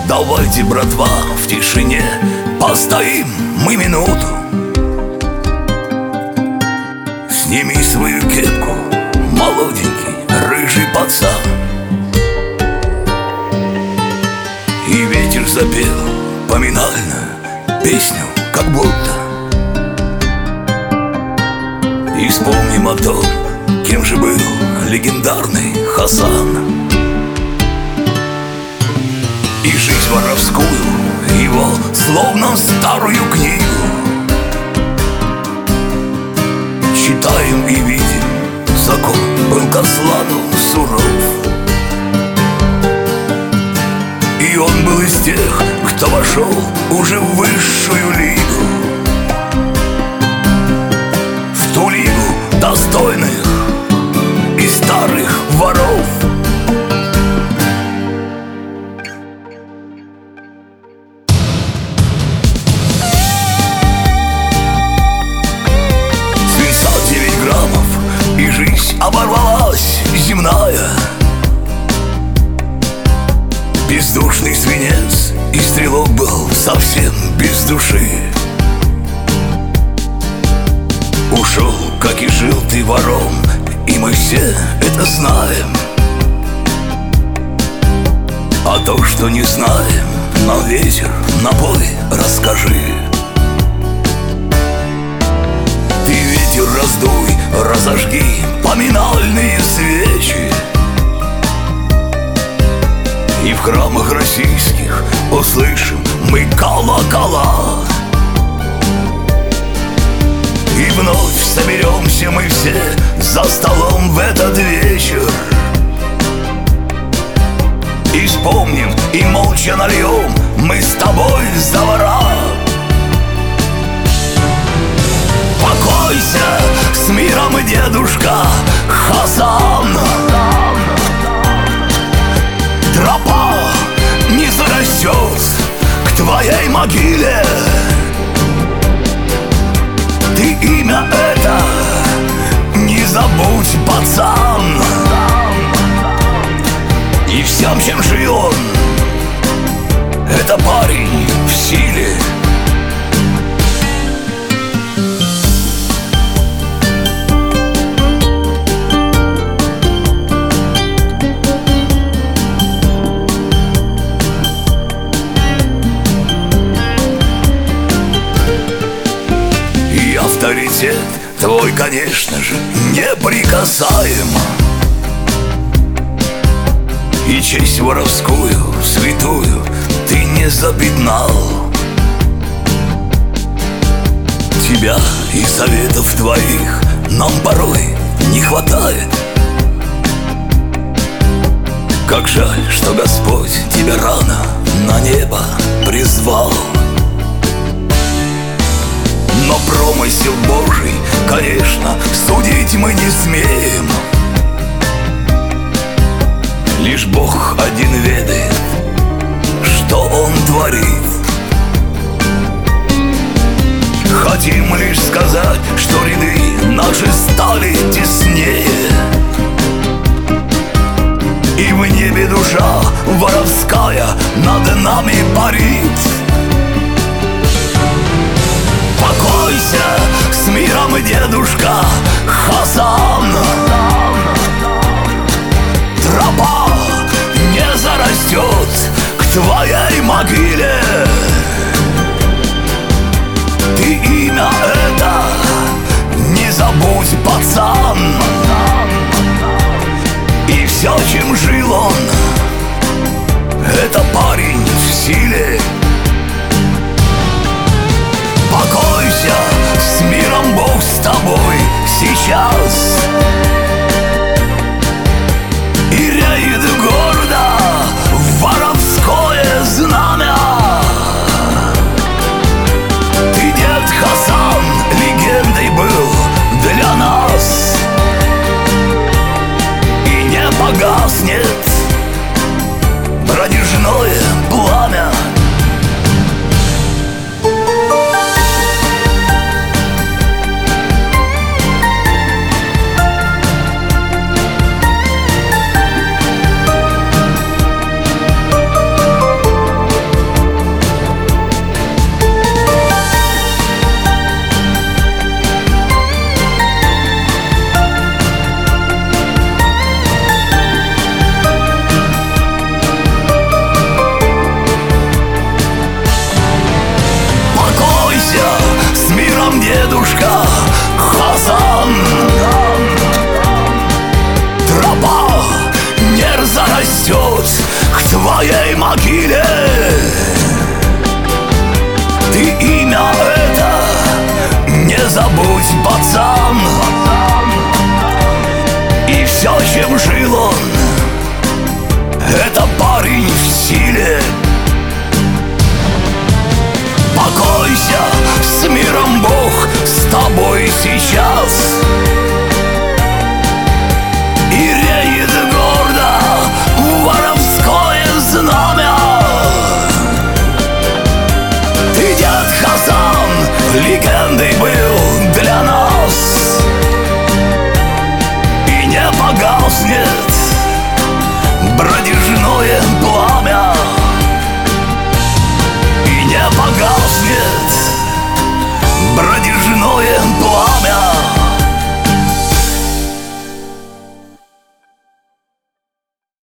Давайте, братва, в тишине постоим мы минуту. Сними свою кепку, молоденький, рыжий пацан. И ветер запел поминально песню, как будто. И вспомним о том, кем же был легендарный Хасан. И жизнь воровскую его, словно старую книгу, читаем и видим, закон был к Аслану суров. И он был из тех, кто вошел уже в высшую лигу, в ту лигу достойных и старых воров. Свинца 9 граммов, и жизнь оборвалась земная. Бездушный свинец, и стрелок был совсем без души. Ушел, как и жил ты, вором, и мы все это знаем. А то, что не знаем, нам ветер напой расскажи. Ты ветер раздуй, разожги поминальные свечи, и в храмах российских услышим мы колокола. И вновь соберемся мы все за столом в этот вечер, и вспомним, и молча нальем мы с тобой за вора. Покойся с миром, дедушка Хасан. Тропа не зарастет к твоей могиле. Ты имя это не забудь, пацан. И всем, чем жил он, это парень в силе. Авторитет твой, конечно же, неприкасаем, и честь воровскую, святую, ты не запятнал. Тебя и советов твоих нам порой не хватает. Как жаль, что Господь тебя рано на небо призвал. Но промысел Божий, конечно, судить мы не смеем. Лишь Бог один ведает, что Он творит. Хотим лишь сказать, что ряды наши стали теснее, и в небе душа воровская над нами парит. Покойся с миром, дедушка Хасан. Тропа не зарастет к твоей могиле. Ты имя это не забудь, пацан. И все, чем жил он, это парень в силе. Покойся с миром, Бог с тобой сейчас. И реет гордо воровское знамя. Ты, дед Хасан, легендой был для нас, и не погаснет пронежное сейчас